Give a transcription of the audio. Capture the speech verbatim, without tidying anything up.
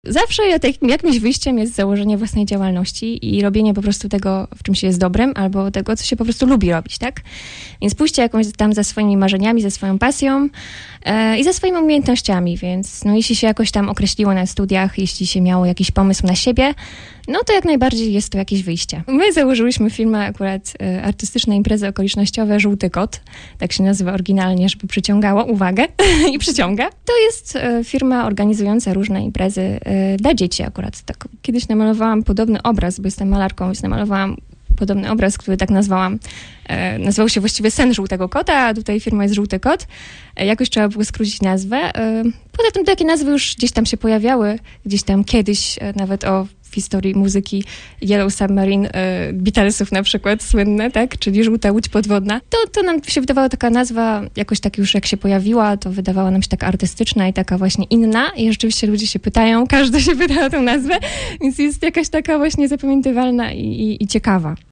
Zawsze ja takim jakimś wyjściem jest założenie własnej działalności i robienie po prostu tego, w czym się jest dobrym, albo tego, co się po prostu lubi robić, tak? Więc pójście jakąś tam za swoimi marzeniami, ze swoją pasją e, i za swoimi umiejętnościami, więc no jeśli się jakoś tam określiło na studiach, jeśli się miało jakiś pomysł na siebie, no to jak najbardziej jest to jakieś wyjście. My założyłyśmy firmę akurat e, artystyczne imprezy okolicznościowe Żółty Kot, tak się nazywa oryginalnie, żeby przyciągało uwagę i przyciąga. To jest e, firma organizująca różne imprezy e, dla dzieci akurat. Tak, kiedyś namalowałam podobny obraz, bo jestem malarką, więc namalowałam podobny obraz, który tak nazwałam. E, nazywał się właściwie Sen Żółtego Kota, a tutaj firma jest Żółty Kot. E, jakoś trzeba było skrócić nazwę. E, poza tym takie nazwy już gdzieś tam się pojawiały, gdzieś tam kiedyś, e, nawet o w historii muzyki Yellow Submarine, e, Beatlesów na przykład, słynne, tak? Czyli Żółta Łódź Podwodna. To, to nam się wydawała taka nazwa, jakoś tak już jak się pojawiła, to wydawała nam się taka artystyczna i taka właśnie inna. I rzeczywiście ludzie się pytają, każdy się pyta o tę nazwę, więc jest jakaś taka właśnie zapamiętywalna i, i, i ciekawa.